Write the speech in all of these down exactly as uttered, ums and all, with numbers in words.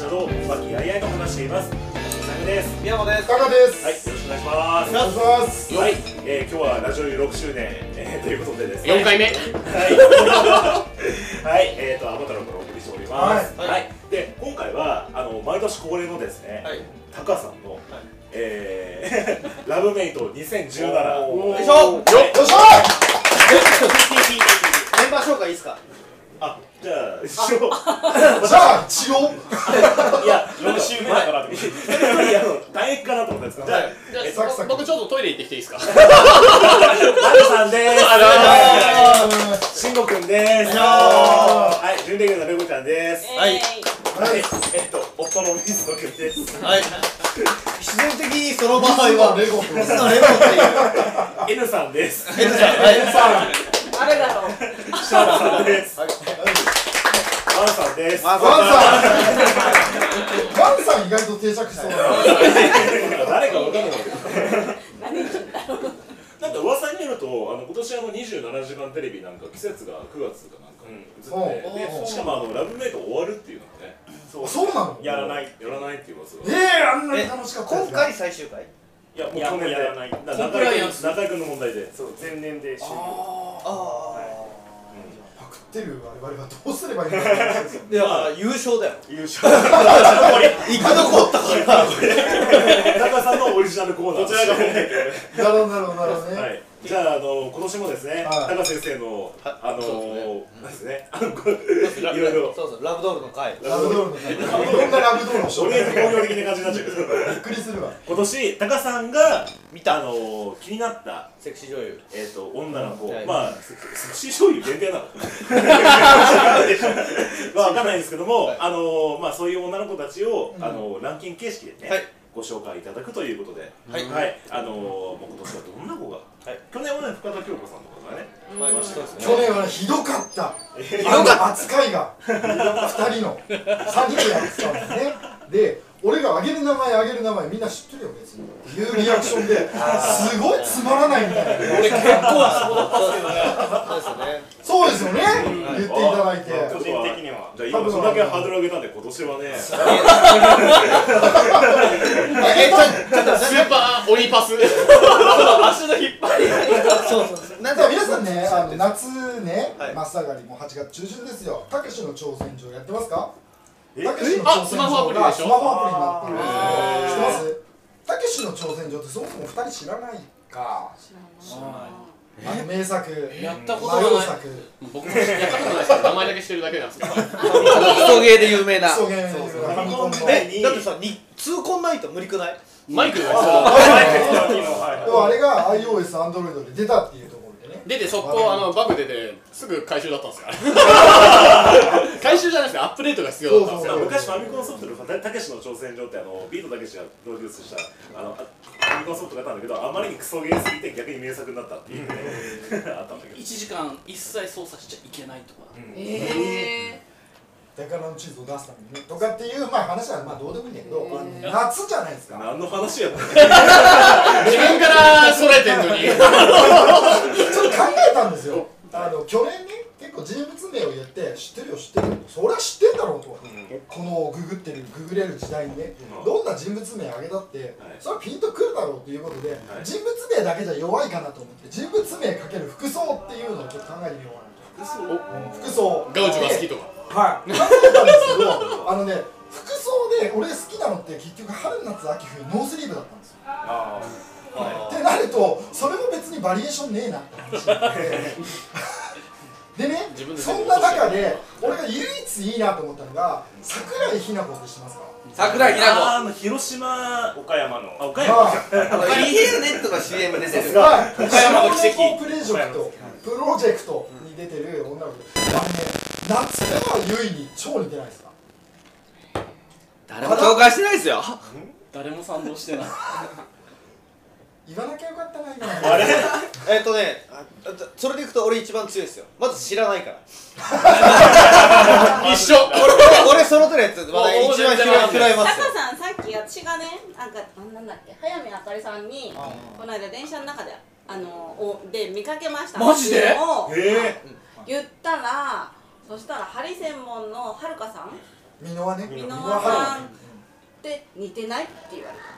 者と和気あいあいと話しています。です。 宮本です。 タカです。 はい、よろしくお願いします。 お願いします。 はい、えー、今日はラジオろくしゅうねん、えー、ということでですね。 よんかいめ。はい。 はい、えーと、あまたのからお送りしております。 はい。 はい、で、今回は、あの、毎年恒例のですね、はい、タカさんの、はい、えー、ラブメイトにせんじゅうなな。 よいしょ。よっしょ。 メンバー紹介いいですか。 あ、じゃあ、一応。じゃあ、一応。 いや、よんしゅうめだからって。いや、大変かなと思ったんですけど。じゃあ、僕ちょっとトイレ行ってきていいですか。 マルさんです。しんごくんです。はい、準レギュラーのレゴちゃんです。 はい。 はい、えっと、夫の水野くんです。 はい。必然的にその場合はレゴくん。 水野レゴっていう。 N さんです。 N さん。はい。N さん。 誰だろう。 シャーさんです。ワンさんです。 ワンさん。ワンさん意外と定着しそうだ。 誰かわかんないけど。なんか噂によると、あの今年あのにじゅうななじかんテレビなんか季節がくがつかなんか映って、しかもあのラブメイト終わるっていうのがね。 そうなの？ やらないやらないっていう噂が。 ええ、あんなに楽しかった。 今回最終回？ いや、もう去年でやらない。中居君の問題で。そう、前年で終了。 ああ。 パクってる我々はどうすればいいのか。いや、優勝だよ。 優勝。 生き残ったから。 タカさんのオリジナルコーナー。どちらが本家。 なるほどなるほどなるほどね。 はい。じゃあ、あの今年もですね、タカ先生のあのなんですね、いろいろそうそうラブドールの回。 ラブドールの回。いろんなラブドールのとりあえず工業的な感じになっちゃうけど。 びっくりするわ。 今年タカさんが見たあの気になったセクシー女優。 えっと女の子、まあセクシー女優限定なの。まあわかんないんですけども、あのまあそういう女の子たちをあのランキング形式でねご紹介いただくということで、はい、あのもう今年はどんな子が、去年はね深田恭子さんとかがね、 去年はねひどかった。ひどかった扱いがふたりのさんにんで扱うんですね。で、俺があげる名前あげる名前みんな知ってるよ別にいうリアクションですごいつまらないみたいな。 俺結構そうだったんですけどね。 そうですよね。言っていただいて。 個人的には。じゃあ今それだけハードル上げたんで今年はね。 え、ちょっとスーパー鬼パス。 足の引っ張り。そうそう。 なんか皆さんね、あの夏ね、真っ盛りもうはちがつちゅうじゅんですよ。たけしの挑戦状やってますか？たけしの挑戦状がスマホアプリになってるんですけど、知ってます？たけしの挑戦状ってそもそもふたり知らないか。知らない。あの名作、 やったことない。僕もやったことないですけど名前だけ知ってるだけなんですけど。クソゲーで有名な。 クソゲーで有名な。ファミコンの。 え、だってさ、痛恨ないと無理くない？ マイクがでもあれが iOS、Android で出たっていうところでね。 出て速攻あのバグ出てすぐ回収だったんですから。回収じゃないですか、アップデートが必要だったんですよ。 昔ファミコンソフトのたけしの挑戦状ってあのビートたけしがプロデュースしたあのファミコンソフトがあったんだけど、あまりにクソゲーすぎて逆に名作になったっていうねあったんだけど。 いちじかん一切操作しちゃいけないとか。 ええ。 だからの地図を出すためにねとかっていうまあ話はまあどうでもいいんだけど、夏じゃないですか。 何の話やったの？ 自分からそれてんのに。 ちょっと考えたんですよ。あの去年ね結構人物名を言って知ってるよ知ってるよそりゃ知ってんだろうと、このググってるググれる時代にね、どんな人物名あげたってそれはピンとくるだろうということで、人物名だけじゃ弱いかなと思って人物名かける服装っていうのをちょっと考えてみようかなと。服装ガウチが好きとか。 はい考えたんですけど、あのね服装で俺好きなのって結局春夏秋冬ノースリーブだったんですよ。 ああってなるとそれも別にバリエーションねえなって話になってでね、そんな中で俺が唯一いいなと思ったのが桜井日奈子って知ってますか？ 桜井日奈子。 あの広島岡山のあ岡山インヘルネットが シーエム 出てる。 岡山の奇跡プロジェクトプロジェクトに出てる女の子で、あのね夏川優衣に超似てないですか？ 誰も共感してないですよ。 誰も賛同してない。 言わなきゃよかったな今。 あれえっとね、それでいくと俺一番強いですよ。まず知らないから。 一緒。 俺俺その手のやつまだ一番嫌いますよ。 タカさんさっき私がねなんかなんだっけ早見あかりさんにこの間電車の中であのおで見かけましたマジで？ を言ったら、そしたら針専門のはるかさん美濃はね美濃は輪さんねって似てないって言われた。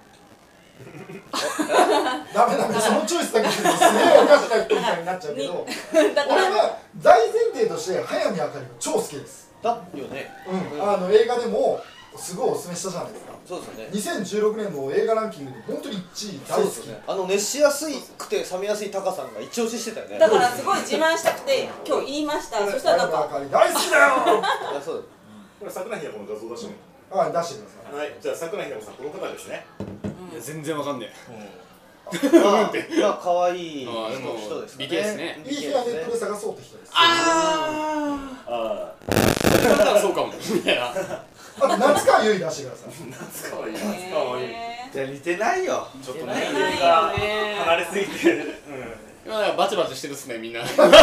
ダメダメそのチョイスだけですげえおかしな人みたいになっちゃうけどだから俺は大前提として早見あかりが超好きですだよね。 うんあの映画でもすごいおすすめしたじゃないですかそうですよね。 にせんじゅうろくねんの映画ランキングで本当にいちい大好きあの熱しやすくて冷めやすいタカさんが一押ししてたよね。 だからすごい自慢したくて今日言いました。そしたらなんか早見あかり大好きだよいやそうこれ桜井日奈子の画像出してみるはい出してくださいはいじゃあ桜井日奈子さんこの方ですねいや全然わかんねだ。まあまあ可愛いあーでも人ですね。 美形ですねいい日はネットで探そうって人ですあああだからそうかもみたいなあと夏川優衣出してくださいあかわいいへーじゃ似てないよ。 ちょっと似てねないよね。 離れすぎてうん今なんかバチバチしてるっすねみんな夏川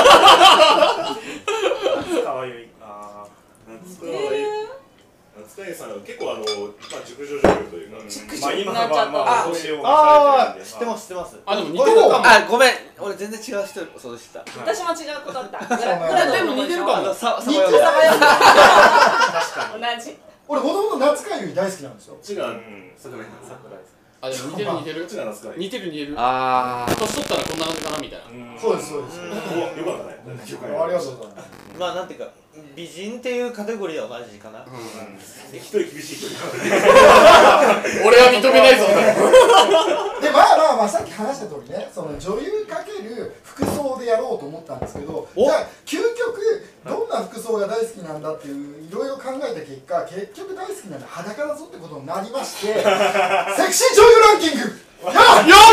由衣あー夏川由衣夏川由衣さんは結構あのまあ熟女女優というかまあ今はまあ年をああ知ってます知ってます。 あでも似てるかもあごめん俺全然違う人そうでした。 私も違うことだった。グそうラでも似てるかもあのさ似てるさまよ同じ。 俺もともと夏川優衣大好きなんですよこっちが桜井桜井あでも似てる似てるこっちが夏川由似てる似てるあ年取ったらこんな感じかなみたいな衣そうですそうですおよかったねありがとうございますあまあなんていうか美人っていうカテゴリーは同じかな。 一人厳しい人俺は認めないぞでまあまあまあさっき話した通りねその女優かける服装でやろうと思ったんですけどじゃあ究極どんな服装が大好きなんだっていういろいろ考えた結果結局大好きなのは裸だぞってことになりましてセクシー女優ランキングやっよ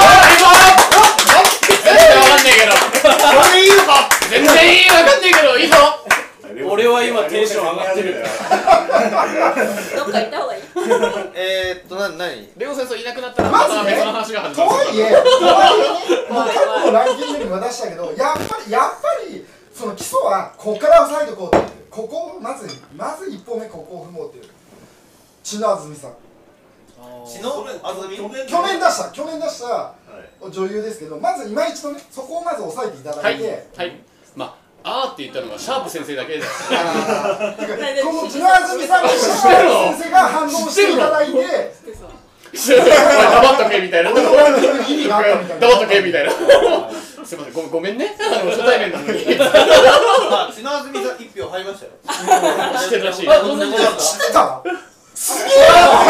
全然わかんねえけどこれいいのか。 全然わかんねえけどいいぞ俺は今テンション上がってるどっか行った方がいい。 えーっとな何。 レオ先生いなくなったらまずねまた別の話が始とまるはいえとはいえねもう過去のランキングにも出したけどやっぱりやっぱりその基礎はここから押さえておこうっていうここをまずまず一歩目ここを踏もうっていう千野あずみさん血のあずみ。 去年出した去年出した女優ですけどまず今一度ねそこをまず押さえていただはいいて、 はいまああーって言ったのがシャープ先生だけですあーてかこの千野あずみさんにシャープ先生が反応していただいて黙っとけみたいな俺のランキングに意味があったみたいな黙っとけみたいなすいませんごごめんねあの初対面なのに知あ血のあずみさん一票入りましたよ。 ってるらしいあご存知ですか。 知ってたすげえ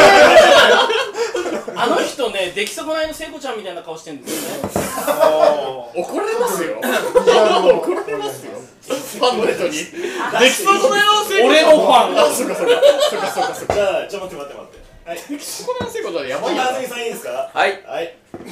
あの人ね出来損ないの聖子ちゃんみたいな顔してるんですよね。 怒られますよ怒怒られますよファンの人にできそうこのよう俺のファンあそっかそっかそっかそっかそっかじゃあちょっと待って待って待ってはいできそうこのせいことはやばいや千野あずみさんいいですかはい。 はい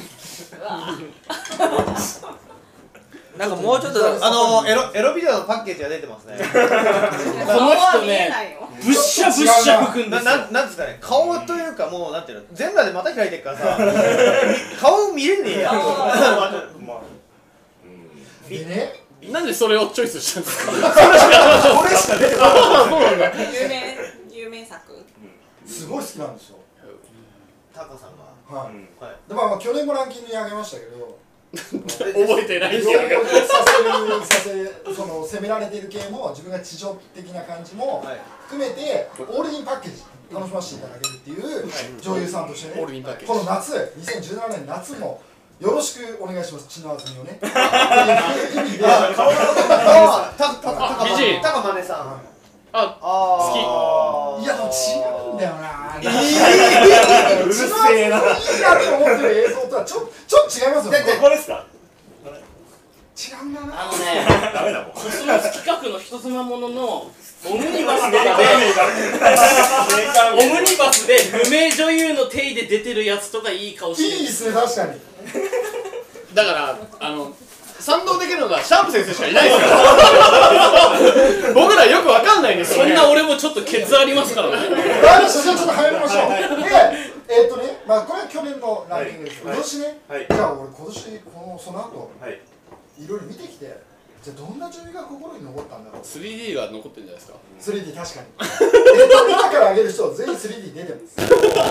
なんかもうちょっとあのエロエロビデオのパッケージが出てますね。 この人ねブッシャブッシャ吹くんですよ。 ななんなんですかね顔というかもうなんていうの全裸で股開いてるからさ顔見れねえや。 まあでねなんでそれをチョイスしたんですかこれしか出てこない有名有名作。 すごい好きなんですよタカさんがはいはいでまあまあ去年もランキングに上げましたけど覚えてない情報でさせるさせその攻められている系も自分が地上的な感じもはい含めてオールインパッケージ楽しませていただけるっていう女優さんとしてねオールインパッケージこの夏にせんじゅうななねん夏もよろしくお願いします千野あずみをねあ顔のあタカタカタカ美人タカマネさんああいやでも違うんだよなうるせえな千野あずみいいなって思ってる映像とはちょちょっと違いますよねこれですか違うんだよなあのねダメだもんコスモス企画の人妻もののオムニバスとかでオムニバスで無名女優の手で出てるやつとかいい顔してるいいですね確かにだからあの賛同できるのがシャープ先生しかいないですから僕らよくわかんないんですよそんな俺もちょっとケツありますからね。 わかりましたじゃあちょっと早めましょうでえーっとねまあこれは去年のランキングです今年ねはいじゃあ俺今年このその後はいいろいろ見てきてじゃあどんな女優が心に残ったんだろうスリーディー が残ってるんじゃないですかスリーディー 確かにえっと今から挙げる人全員 スリーディー 出てます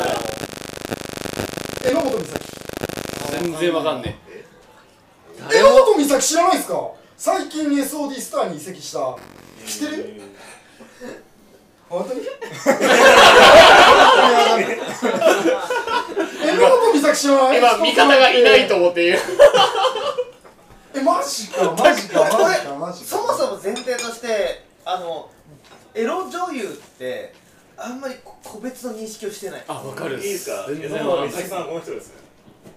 榎本美咲全然わかんね榎本美咲知らないですか最近 エスオーディー スターに移籍した知ってる本当にえ、ロート美咲知らない？ 今味方がいないと思って言う。 え、マジかマジかマジかマジか。 そもそも前提としてあのエロ女優ってあんまり個別の認識をしてない。 あ、わかる。 いいですか？ 全然でも美咲さんはこの人ですね。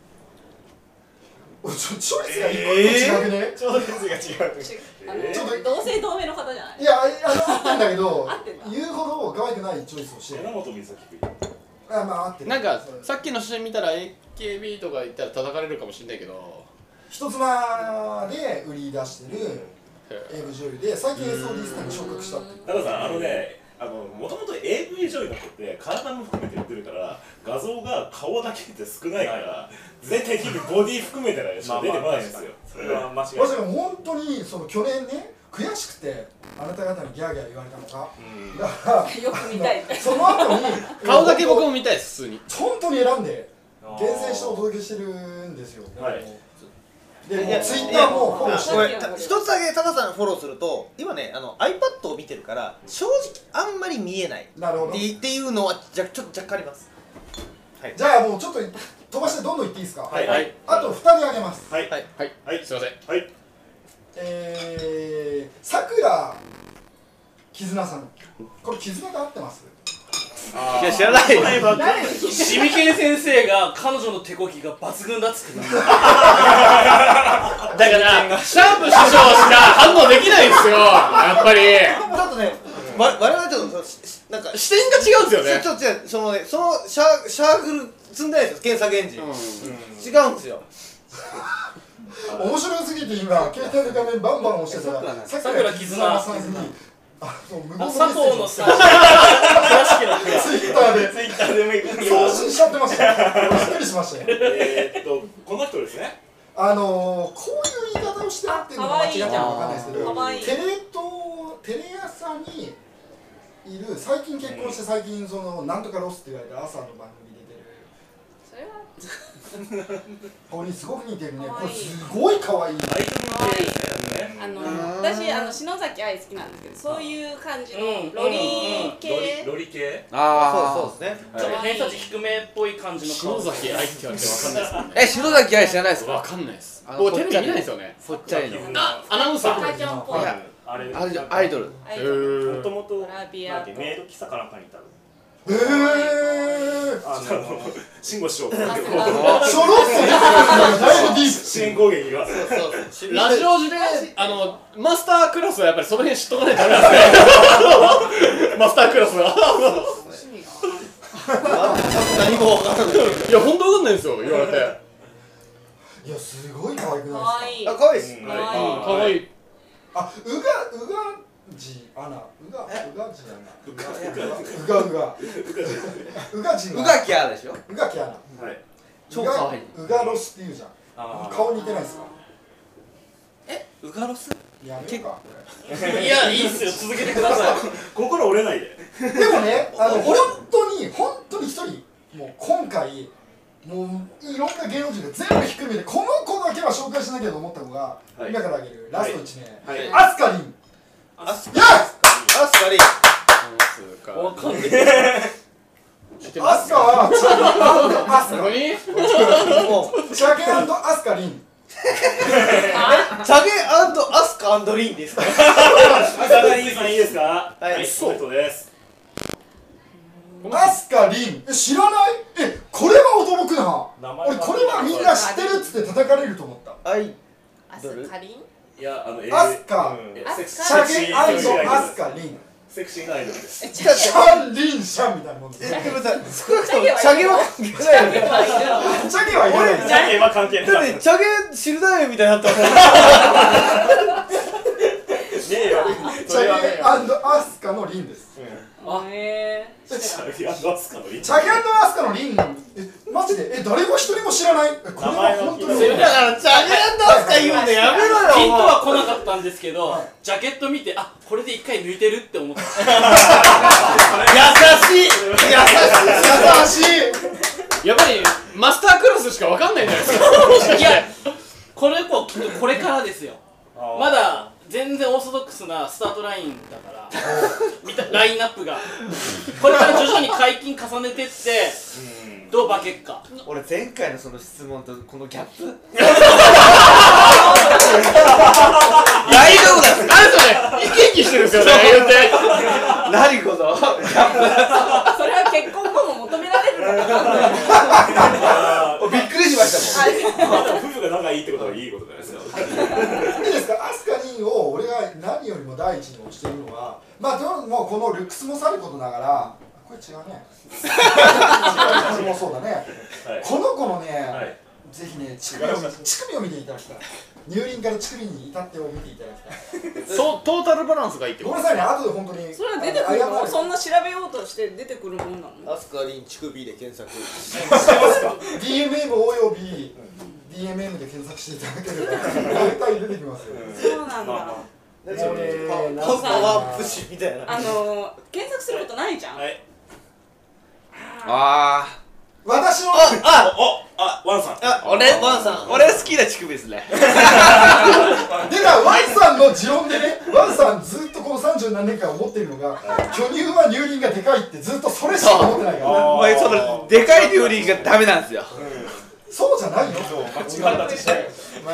ちょ、チョイスが一個違くね？ ちょうど説が違う。 あのえー同姓同名の方じゃないいや、あの、合ってんだけど合ってんだ言うほど可愛くないチョイスをしてる。 榎本美咲君。 あ、まあ合ってる。 なんかそうさっきの写真見たら エーケービー とか言ったら叩かれるかもしれないけど、 人妻で売り出してるエーブイ女優で最近 エスオーディー スターに昇格したっていう。 だからさ、あのね、あのもともと エーブイ 女優の人って体も含めて言ってるから画像が顔だけって少ないから絶対にボディ含めてないしか出てこないんですよ。それは間違いない。 まさか本当にその去年ね悔しくてあなた方にギャーギャー言われたのか、 うんだからよく見たいってその後に顔だけ僕も見たいです普通に。 本当に選んで厳選してお届けしてるんですよ。 はいでもいやツイッターもフォローしてこれた一つだけタカさんフォローすると今ねあの iPad を見てるから正直あんまり見えないなるほど。 ってっていうのはじゃちょっと若干あります。はい。 じゃあもうちょっと飛ばしてどんどんいっていいですか。 はいはいあとふたりあげます。 はいはいはいはいすいません。 はい。 えー、さくら絆さん、これ絆で合ってます？ いや知らないよ。 シミケン先生が彼女の手こきが抜群だっつってた。 だからシャープ師匠しか反応できないんですよやっぱり。 ちょっとね、わ我々ちょっとししなんか視点が違うんですよね。 ちょっと違うそのねそのシャーシャーグル積んでないですよ検索エンジン。違うんですよ。 面白すぎて今携帯の画面バンバン押してたらさくら絆さんにあの無言のメッセ佐藤のージさ、倉敷の倉。 ツイッターでツイッターでもいい。 送信しちゃってましたよ。びっくりしましたよ。 えーっとこの人ですね。 あのー、こういう言い方をしてあっていうのが間違ってるのかわかんないですけど、 かわいいテレ東テレ朝にいる最近結婚して最近そのなんとかロスって言われて朝の番組に出てるそれは子にすごく似てるね。これかわいいすごい可愛い。 アイドル系ですね。 あの私あの篠崎愛好きなんですけどそういう感じのロリー系ロリロリ系。 あそうそうですね。 ちょっと偏差値低めっぽい感じの顔。 篠崎愛って言われてわかんないですもんね。 え、篠崎愛知らないですわか？ かんないです。 あの僕テレビ見ないですよね。 ぽっちゃりのあ、アナウンサー。 赤ちゃんっぽいいやあれあれじゃアイドル。 アイドルもともとグラビアとメイド喫茶かなんかにいたの。 えー、 あの慎吾師匠。 ちょろっと出てくるだいぶディープ。 新攻撃が。 ラジオ時であのマスタークラスはやっぱりその辺知っとかないとダメなんですね。マスタークラスは。 何もわからない。 いや本当わかんないんですよ言われて。 いやすごい可愛くかないですか。 わいいあ可愛いです。 うんかわいい可愛い。 あ、うがうがじアナ、うがうがじアナ、うがうがうがうがじうがきゃでしょ。 うがきアナ。 はい。 超可愛い。 うがロスって言うじゃん。 あー顔似てないですか？ え、ウガロス？ やめようか。 いや、いいっすよ、続けてください。 心折れないで。 でもね、あの本当に本当に一人もう今回もういろんな芸能人が全部ひっくるめてこの子だけは紹介しなきゃと思ったのが、 はい今からあげるラストいち名、 はい。 アスカリン。 あすイエス！ あすかり。 わかんない。 アスカはチャゲアスカ。 もうチャゲアスカリン。 チャゲアスカリンですか？ 赤谷さんいいですか？ はいそういうことです。 アスカリン。え、知らない？え、これは驚くな。 名前は俺これはみんな知ってるっつって叩かれると思った。 はい。 アスカリンいやあのアスカうんアスカチャゲアスカリン。 セクシーなアイドルです。 えシャンリンシャンみたいなもんです。 え、でもさ、少なくともチャゲは関係ないよね。 チャゲはいらないです。 ジャケは関係ない。 だってチャゲ知るだよみたいになったもん。 ねえよ。 チャゲアスカのリンです。 あへえチャゲアスカのリン。 チャゲアスカのリン、え、マジで、え、誰も一人も知らない。え、これは本当に。 だからチャゲアスカ言うのやめろよ。 ヒントは来なかったんですけど、 はいジャケット見て、あ、これで一回抜いてるって思った。 優しい優しい優しい。 やっぱりマスタークラスしかわかんないんじゃないですか。 いや、これこきっとこれからですよ。まだ全然オーソドックスななスタートラインだから見たラインナップがこれから徐々に解禁重ねてってどう化けっか。 俺前回のその質問とこのギャップ大丈夫ですあれですよね生き生きしてるんですよね言うて何このギャップそれは結婚後も求められるのかな。 びっくりしましたもんまあでも夫婦が仲いいってことはいいことじゃないですか。 いいですか、アスカリンを俺が何よりも第一に推しているのは、まあ、ともうこのルックスもさることながら、これ違うね。違うもそうだね。 はいこの子のね、 はいぜひね、乳首を乳首を見ていただきたい。乳輪から乳首に至ってを見ていただきたい。 そうトータルバランスがいいってことごめんなさいね、後で本当に。 それは出てくるの？ あの謝そんな調べようとして出てくるもんなの？ アスカリン乳首で検索してますか。ディーエムエム および ディーエムエム で検索していただければ大体出てきますよ。 そうなんだ。 えーパワープッシュみたいなあの検索することないじゃん。 はい。 あ私のあおあワンさん。 あ俺ワンさん俺好きな乳首ですね出たワンさんの持論でね、ワンさんずっとこのさんじゅう何年間思ってるのが、巨乳は乳輪がでかいってずっとそれしか思ってないから。 お前そのでかい乳輪がダメなんですよそうじゃないよ。 間違ったちして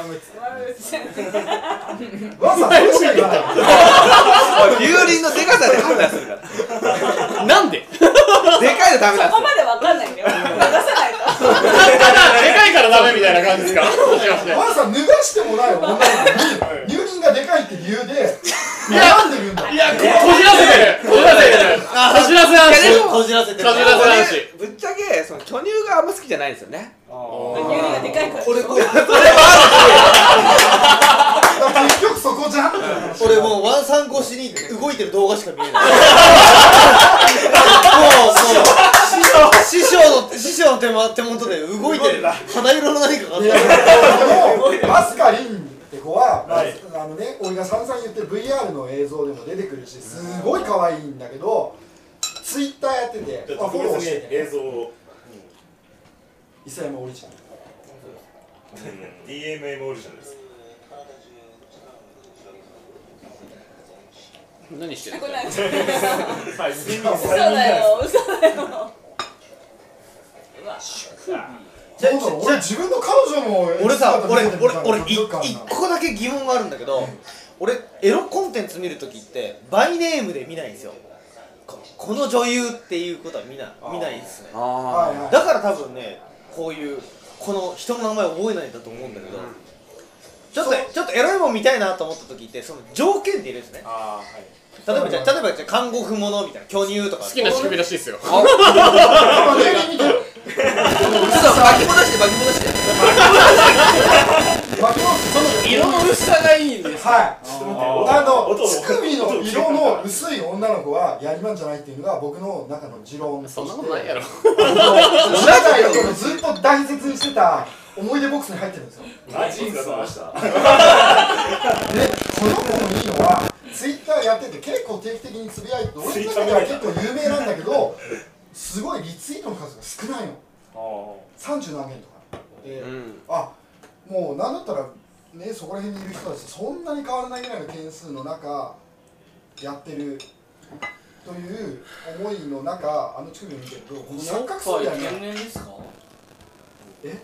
ワンさんそれしか言わない。 乳輪のでかさで判断するからなんででかいのダメなんですよそこまでわかんないんだよ。流さないと。 でかいからダメみたいな感じですかワンさん脱がしてもない女の子に乳輪がでかいって理由で悩んでるんだ。 いやここじらせてるこじらせてるこじらせ話こじらせてるこじらせ話ぶっちゃけその巨乳があんま好きじゃないんですよね。 乳輪がでかいから。 俺これ結局そこじゃん。 俺もうワンさん越しに動いてる動画しか見えないもうもう師匠の師匠の手も手元で動いてる肌色の何かがあっいやでもアスカリンって子は、まあ、あのね、俺が散々言ってる ブイアール の映像でも出てくるし、すごい可愛いんだけど、ツイッターやってて、 じゃああフォロー特別にしてて、 映像を伊佐山オリジナル。 ディーエムエム オリジナルです。 何してるこれない。嘘はい。 だよ。嘘だよ。うわ。 そうだろ、俺自分の彼女の俺さ俺俺俺い一一個だけ疑問があるんだけど、俺エロコンテンツ見るときってバイネームで見ないんですよ。ここの女優っていうことは見な見ないですね。 はいはい。 だから多分ね、こういうこの人の名前覚えないんだと思うんだけど、ちょっとちょっとエロいもん見たいなと思った時ってその条件っているんですね。 ああはい。 例えばじゃあ例えばじゃあ看護婦ものみたいな巨乳とか好きな乳首らしいですよ今ね見てる。 嘘巻き戻して巻き戻して巻き戻す。 その色の薄さがいいんです。 はい。あの音を乳首の色の薄い女の子はやりまんじゃないっていうのが僕の中の持論として。 そんなことないやろ知らないよ。ずっと大切にしてた思い出ボックスに入ってるんですよ。 マジですかました。 で、この子のいいのはツイッターやってて結構定期的につぶやいて、俺の中では結構有名なんだけど、すごいリツイートの数が少ないの。さんじゅう何件とかで、 うんあ、もうなんだったらね、そこら辺にいる人たちそんなに変わらないぐらいの件数の中やってるという思いの中、あの乳首を見てるとこの三角そうだよ天ね。 然ですか？ え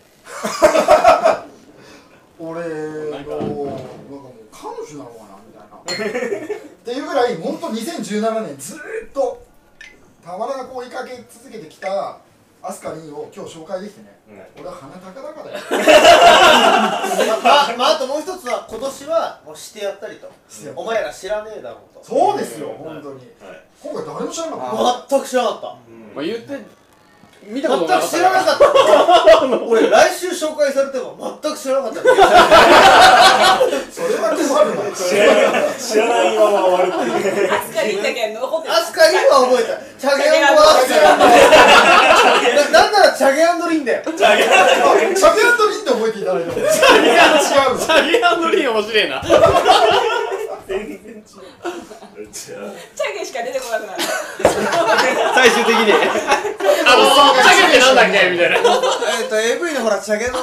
俺のなんかもう彼女なのかなみたいなっていうぐらい、本当にせんじゅうななねんずーっとたまらなく追いかけ続けてきたアスカリンを今日紹介できてね、俺は鼻高々だよまあ、まあ、あともう一つは今年はもうしてやったりと、お前ら知らねえだろうと。 そうですよ、本当に今回誰も知らなかった。 全く知らなかった。 まあ言って見たことなかった全く知らなかった俺来週紹介されても全く知らなかったそれは困るな。 知らないまま終わるっていう。 アスカリンだけ残ってる。 アスカリンは覚えた。チャゲアンドはなんならチャゲアンドリンだよ。 チャゲアンドリンって覚えていただいても違う。 チャゲアンドリン面白いな全然違う。じゃあチャゲしか出てこなくなる。 最終的にあのチャゲってなんだっけみたいなえっと エーブイ のほらチャゲのチ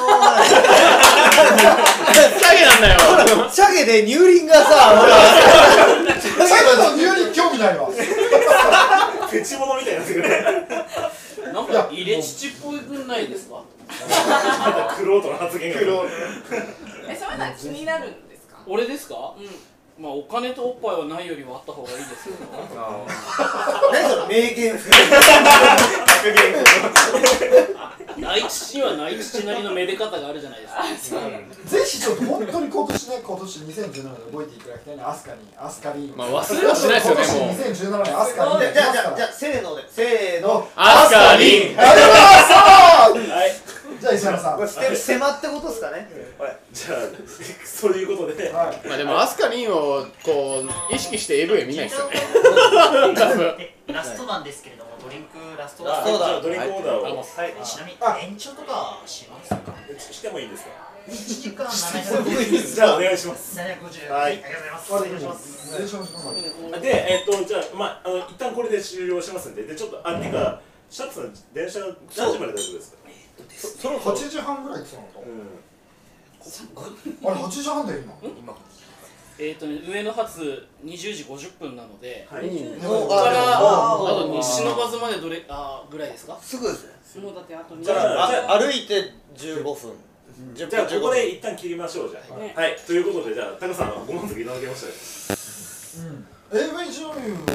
ャゲなんだよチャゲで乳輪がさほらの理由に興味ないわ。 フェチモノみたいになってくる。 なんか入れ乳っぽくないですか？ クロートの発言が。 え、そういうのは気になるんですか？ 俺ですか？ うん。 まあお金とおっぱいはないよりはあった方がいいですけど。 何その名言風。 ない父にはない父なりのめで方があるじゃないですか。 ぜひちょっと本当に今年ね、今年にせんじゅうななで覚えていただきたいね、アスカに、アスカリン。 まあ忘れはしないですよね、もう。 今年にせんじゅうななねんアスカリン。 じゃあじゃあじゃあせーのでせーの。 アスカリン。 ありがとうございます。 はい。 じゃあ石原さん。 これ捨て狭ってことですかね。 じゃあそういうことで。 はい。 まあでもアスカリンをこう意識して エーブイ 見ないですよね。 ラストなんですけれども、ドリンクラストだ。 そうだ。 ドリンクオーダーを。はい。 ちなみに延長とかしますか？ してもいいんですか？ いちじかんななひゃくごじゅう。 じゃあお願いします。 ななひゃくごじゅう。 はい。 ありがとうございます。お願いします。 お願いします。 で、えっとじゃあまああの一旦これで終了しますんで、でちょっとあっていうかシャープさん電車何時まで大丈夫ですか？ そのはちじはんぐらい来そうなの？あれはちじはんだよ今。 えっとね、上野発にじゅうじごじゅっぷんなので、こもこからああと西のバズまでどれあぐらいですか？ すぐですね。 もうだってあとにじゃああ歩いてじゅうごふん。 じゃあここで一旦切りましょうじゃあ。はい。ということでじゃあタカさんご満足いただけました？ うん。エーブイ 女優を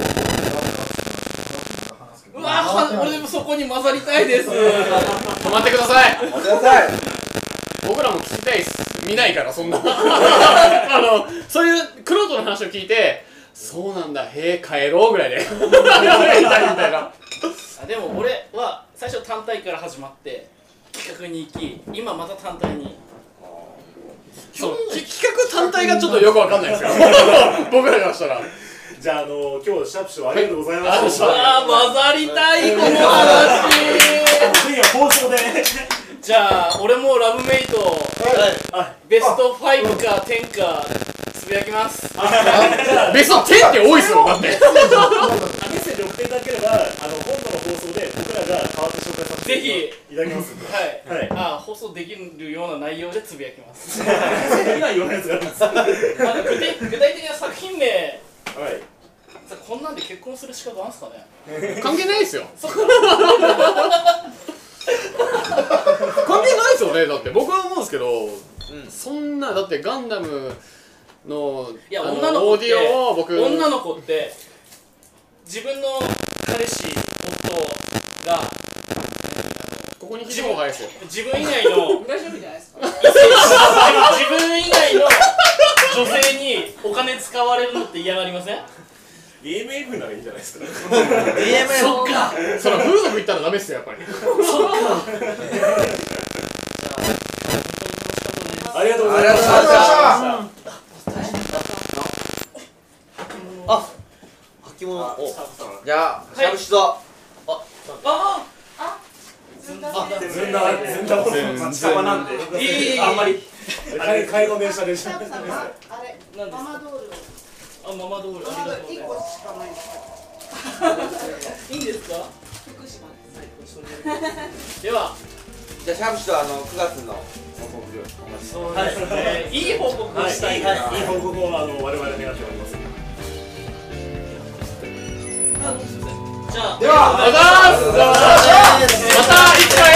うわー、俺でもそこに混ざりたいです。 止まってください。 待ってください。 僕らも聞きたいです。見ないからそんな。あのそういうクロートの話を聞いて、そうなんだ、へえ帰ろうぐらいで。みたいな。 でも俺は最初単体から始まって企画に行き、今また単体に。 そう企画単体がちょっとよくわかんないですよ。僕らからしたら。 じゃああの今日シャープショーありがとうございました。 ああ混ざりたいこの話。 次は放送で。 じゃあ俺もラブメイトベストファイブかテンかつぶやきます。 ベストテンって多いっすよだって。 メッセージ送っていただければあの本土の放送で僕らが代わって紹介させてぜひいただきますんで。 はい、 はい。 ああ放送できるような内容でつぶやきます。 今言わないやつがあるんです。はあの具体具体的な作品名、 い。 こんなんで結婚する資格あるんすかね。 関係ないですよ。 そっか。 関係ないですよね。だって僕は思うんですけど、そんなだってガンダムのいやあの女の子ってオーディオを僕女の子って自分の彼氏夫がここに聞いた方がいいですよ。 自分以外の大丈夫じゃないですか？ 自分以外の女性にお金使われるのって嫌がりません？ ディーエムエフ ならいいんじゃないですか。 ディーエムエフ。 そっか。 その風俗行ったらダメっすよやっぱり。 そっか。 ありがとうございましありがとうございましたた。 あ、履物。お、 じゃあしゃぶしとあずんだずんだずんだもの近場なんで。 いいいいいいあんまり買いの電車でしょ。 シャープさんはあれ何ですか？ ママドールをあママドールありがとうござい一個ます。 しかないです。 いいんですか？ 福島です。 ではじゃあしゃぶしとあのくがつの報告お待ちしてそうですね。いい報告をしたいです。 はい、いい報告をあの我々願っております。 じゃあではありがとうございます。また一回